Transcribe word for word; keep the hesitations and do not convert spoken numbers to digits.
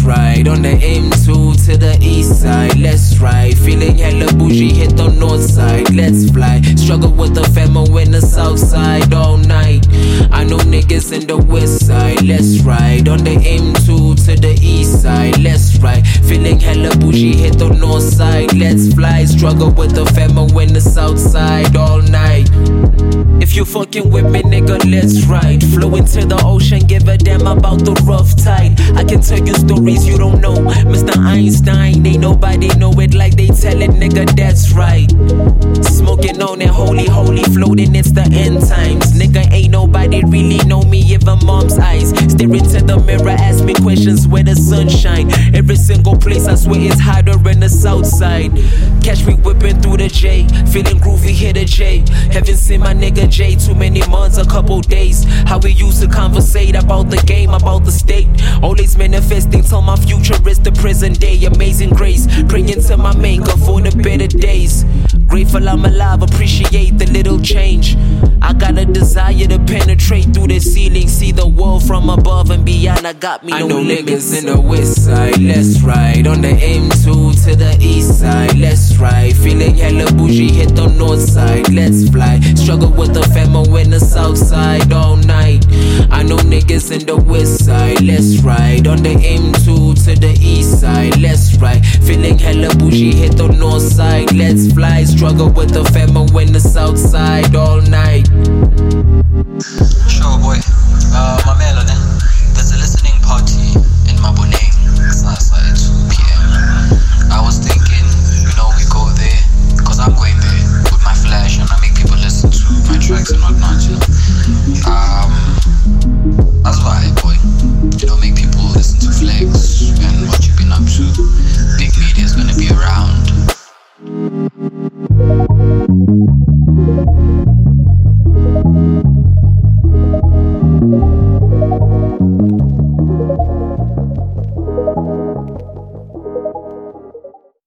let's ride. On the M two to the east side, let's ride. Feeling hella bougie, hit the north side, let's fly. Struggle with the famo in the south side all night. I know niggas in the west side, let's ride. On the M two to the east side, let's ride. Feeling hella bougie, hit the north side, let's fly. Struggle with the famo in the south side all night. If you fucking with me, nigga, let's ride. Flow into the ocean, give a damn about the rough tide. I can tell you stories you don't know, Mister Einstein. Ain't nobody know it like they tell it, nigga, that's right. Smoking on that holy, holy, floating, it's the end times. Nigga, ain't nobody really know me, even mom's eyes. Stare into the mirror, ask me questions where the sun shine. Every single place I swear is hotter in the south side. Catch me whipping through the J, feeling groovy, hit a J. Haven't seen my nigga J too many months, a couple days. How we used to conversate about the game, about the state. Always manifesting till my future is the present day. Amazing grace, praying to my maker for the better days. Grateful I'm alive, appreciate the little change. I got a desire to penetrate through the ceiling, see the world from above and beyond. I got me no I know limits. Niggas in the west side, let's ride. On the M two to the east side, let's ride. Feeling hella bougie, hit the north side, let's fly. Struggle with the famo in the south side all night. I know niggas in the west side, let's ride. On the M two to the east side, let's ride. Feeling hella bougie, hit the north side, let's fly. Struggle with the famo in the south side all night. Sure boy, uh, Mamelo ne, there's a listening party in Maboneng, Sasa at two p m I was thinking, you know, we go there, cause I'm going there with my flash and I make people listen to my tracks and whatnot, you know. Uh,